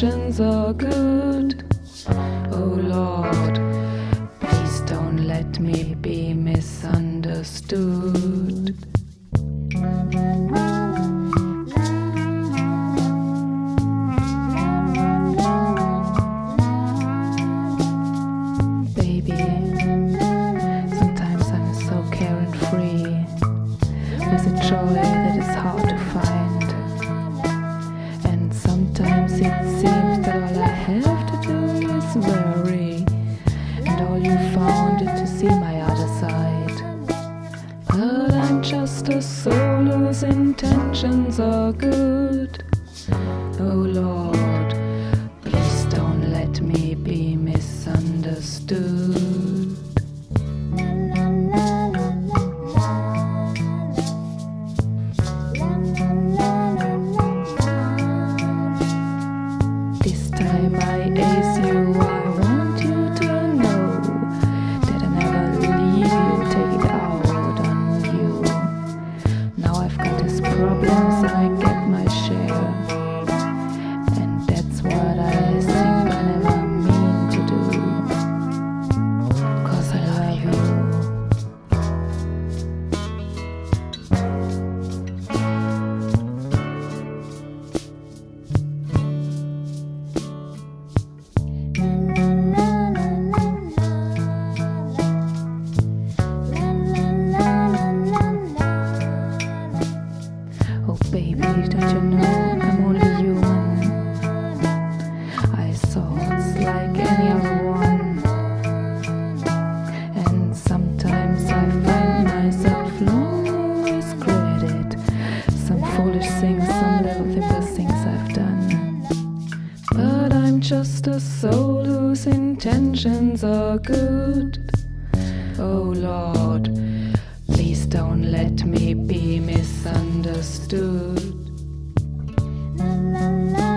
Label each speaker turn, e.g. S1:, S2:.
S1: intentions are good. Oh Lord, please don't let me be misunderstood. Baby, sometimes I'm so carefree with a joy that is hard to find. And sometimes it seems that all I have to do is worry, and all you found is to see my other side. But I'm just a soul whose intentions are good. Oh Lord, please don't let me be misunderstood. This time I ask you, I want you to know that I never leave you, take it out on you. Now I've got these problems and I get my share, and that's what I think I never mean to do, 'cause I love you. Oh baby, don't you know I'm only human? I thoughts like any other one, and sometimes I find myself long with credit. Some foolish things, some little simple things I've done. But I'm just a soul whose intentions are good. Oh Lord, please don't let me be misunderstood.